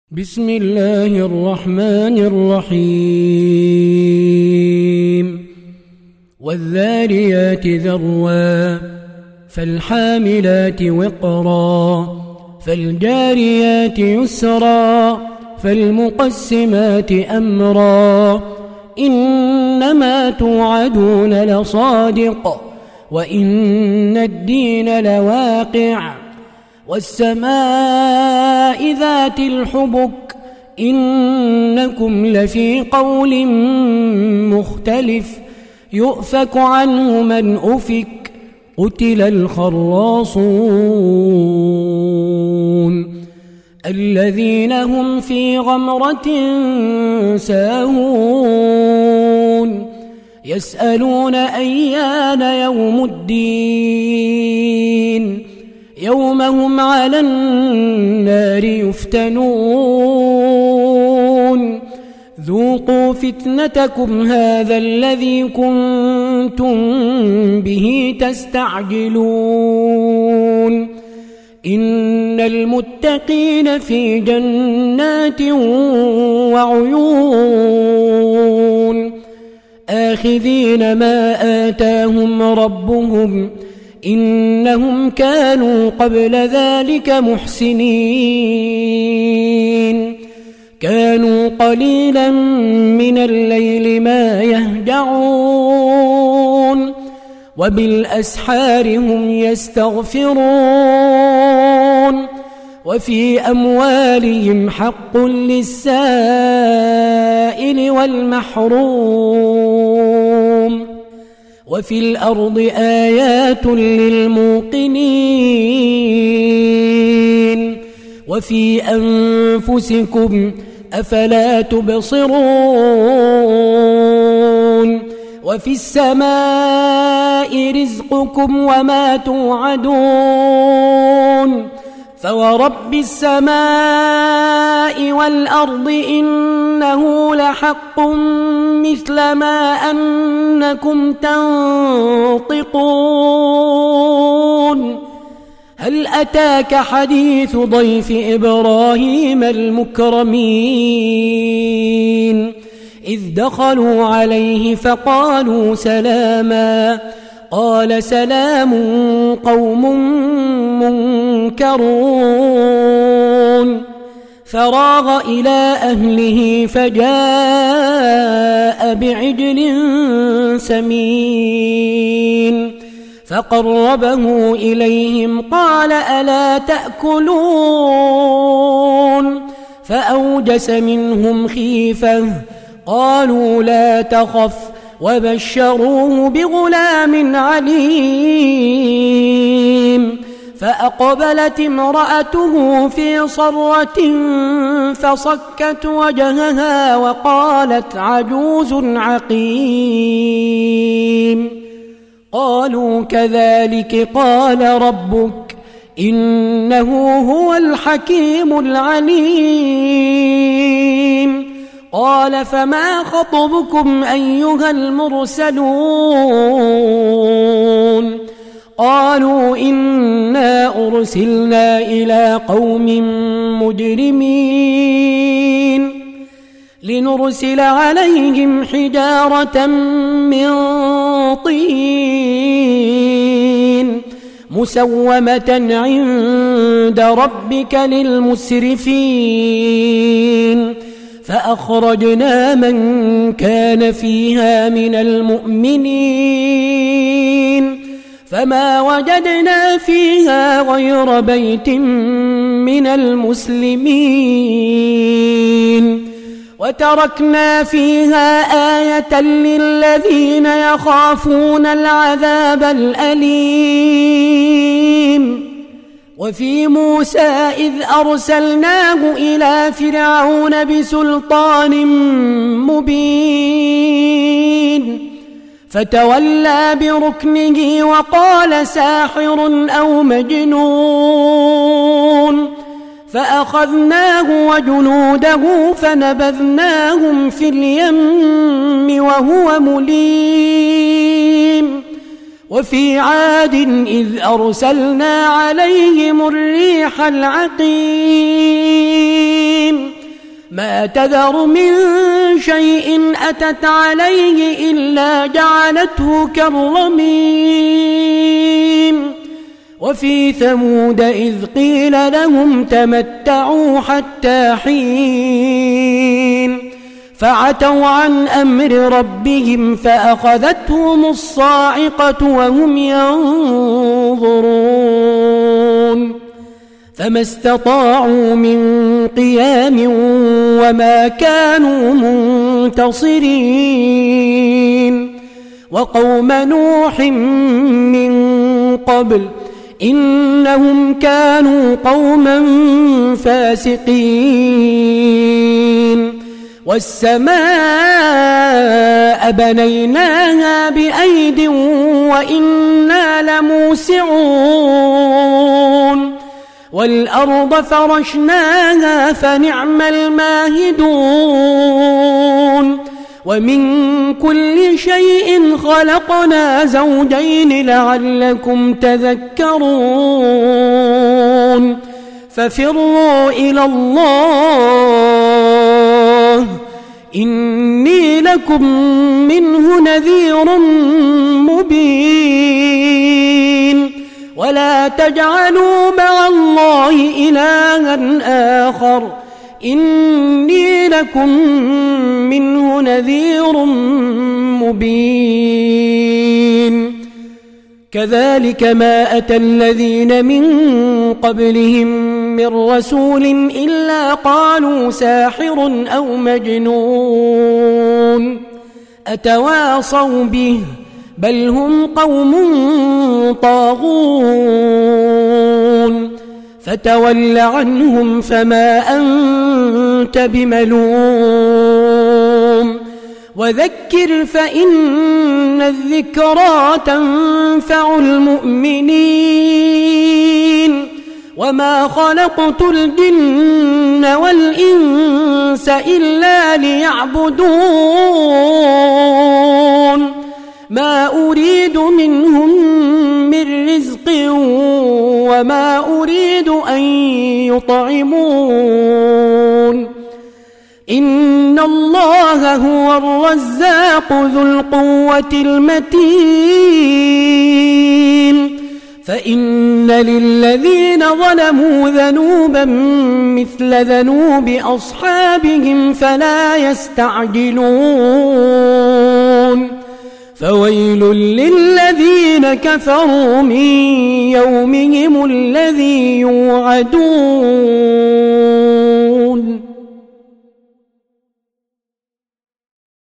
بسم الله الرحمن الرحيم والذاريات ذروا فالحاملات وقرا فالجاريات يسرا فالمقسمات أمرا إنما توعدون لصادق وإن الدين لواقع والسماء ذات الحبك إنكم لفي قول مختلف يؤفك عنه من أفك قتل الخراصون الذين هم في غمرة ساهون يسألون أيان يوم الدين يوم هم على النار يفتنون ذوقوا فتنتكم هذا الذي كنتم به تستعجلون إن المتقين في جنات وعيون آخذين ما آتاهم ربهم إنهم كانوا قبل ذلك محسنين كانوا قليلا من الليل ما يهجعون وبالأسحار هم يستغفرون وفي أموالهم حق للسائل والمحروم وفي الأرض آيات للموقنين وفي أنفسكم أفلا تبصرون وفي السماء رزقكم وما توعدون فورب السماء والأرض إنه لحق مثل ما أنكم تنطقون هل أتاك حديث ضيف إبراهيم المكرمين إذ دخلوا عليه فقالوا سلاما قال سلام قوم منكرون فراغ إلى أهله فجاء بعجل سمين فقربه إليهم قال ألا تأكلون فأوجس منهم خيفة قالوا لا تخف وبشروه بغلام عليم فأقبلت امرأته في صرة فصكت وجهها وقالت عجوز عقيم قالوا كذلك قال ربك إنه هو الحكيم العليم قال فما خطبكم أيها المرسلون قالوا إنا أرسلنا إلى قوم مجرمين لنرسل عليهم حجارة من طين مسومة عند ربك للمسرفين فأخرجنا من كان فيها من المؤمنين فما وجدنا فيها غير بيت من المسلمين وتركنا فيها آية للذين يخافون العذاب الأليم وفي موسى إذ أرسلناه إلى فرعون بسلطان مبين فتولى بركنه وقال ساحر أو مجنون فأخذناه وجنوده فنبذناهم في اليم وهو مليم وفي عاد إذ أرسلنا عليهم الريح العقيم ما تذر من شيء أتت عليه إلا جعلته كالرميم وفي ثمود إذ قيل لهم تمتعوا حتى حين فعتوا عن أمر ربهم فأخذتهم الصاعقة وهم ينظرون فما استطاعوا من قيام وما كانوا منتصرين وقوم نوح من قبل إنهم كانوا قوما فاسقين والسماء بنيناها بأيد وإنا لموسعون والأرض فرشناها فنعم الماهدون ومن كل شيء خلقنا زوجين لعلكم تذكرون ففروا إلى الله إني لكم منه نذير مبين ولا تجعلوا مع الله إلها آخر إني لكم منه نذير مبين كذلك ما أتى الذين من قبلهم من رسول إلا قالوا ساحر أو مجنون أتواصوا به بل هم قوم طاغون فتول عنهم فما أنت بملوم وذكر فإن الذكرى تنفع المؤمنين وما خلقت الجن والإنس إلا ليعبدون ما أريد منهم من رزق وما أريد أن يطعمون إن الله هو الرزاق ذو القوة المتين فإن للذين ظلموا ذنوبا مثل ذنوب أصحابهم فلا يستعجلون فويل للذين كفروا من يومهم الذي يوعدون